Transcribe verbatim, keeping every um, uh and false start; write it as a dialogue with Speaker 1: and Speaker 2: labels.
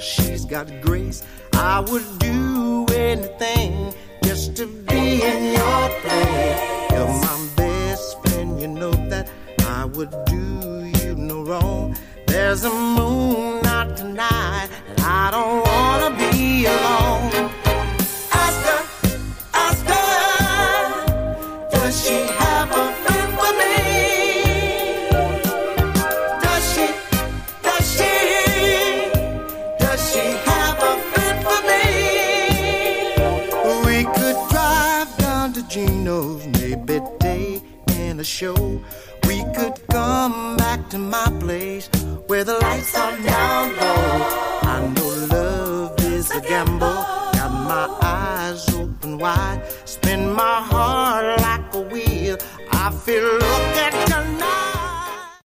Speaker 1: she's got grace. I would do anything just to be in your place. You're my best friend, you know that I would do you no wrong. There's a moon out tonight, and I don't wanna be alone. Ask her, ask her, does she have a friend for me? Does she, does she, does she have a friend for me? We could drive down to Gino's, maybe day in a show. We could come back to my place where the lights are down low. I know love is a gamble. Got my eyes open wide. Spin my heart like a wheel. I feel look at tonight.